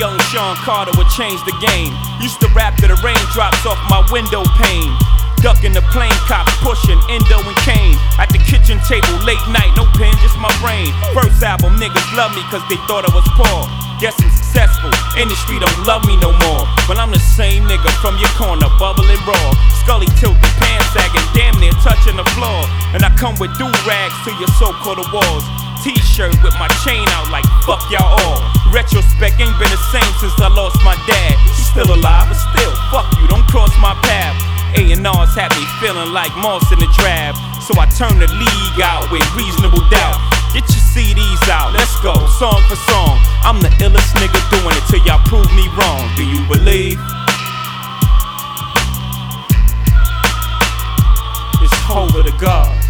young Sean Carter would change the game. Used to rap to the raindrops off my window pane. Ducking the plane cops, pushing Endo and Kane. At the kitchen table, late night, no pen, just my brain. First album, niggas love me cause they thought I was poor. Guess I'm successful, industry don't love me no more. But I'm the same nigga from your corner, bubbling raw. Scully tilted, pants sagging, damn near touching the floor. And I come with do-rags to your so-called walls. T-shirt with my chain out like fuck y'all all. Retrospect ain't been the same since I lost my dad. He's still alive, but still, fuck you, don't cross my path. A&R's had me feeling like Moss in the draft. So I turned the league out with reasonable doubt. Get your CDs out, let's go, song for song. I'm the illest nigga doing it till y'all prove me wrong. Do you believe? It's over to God.